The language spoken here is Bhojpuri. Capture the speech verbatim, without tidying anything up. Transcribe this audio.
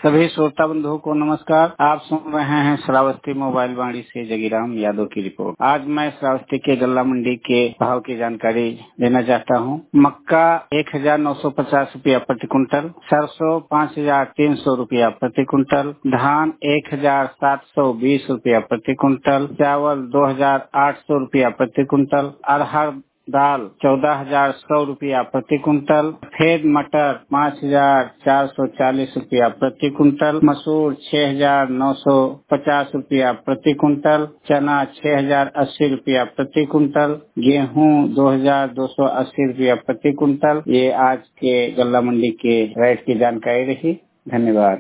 सभी श्रोता बंधुओं को नमस्कार। आप सुन रहे हैं श्रावस्ती मोबाइल वाणी से जगीराम यादव की रिपोर्ट। आज मैं श्रावस्ती के गल्ला मंडी के भाव की जानकारी देना चाहता हूं। मक्का एक हजार नौ सौ पचास रूपया प्रति कुंटल, सरसों पाँच हजार तीन सौ रूपया प्रति कुंटल, धान एक हजार सात सौ बीस रूपया प्रति कुंटल, चावल दो हजार आठ सौ रूपया प्रति कुंटल, अरहर दाल चौदह हजार सौ रूपया प्रति कुंटल, सफेद मटर पाँच हजार चार सौ चालीस रूपया प्रति कुंटल, मसूर छह हजार नौ सौ पचास रूपया प्रति कुंटल, चना छह हजार अस्सी रूपया प्रति कुंटल, गेहूं दो हजार दो सौ अस्सी रूपया प्रति कुंटल। ये आज के गल्ला मंडी के रेट की जानकारी रही। धन्यवाद।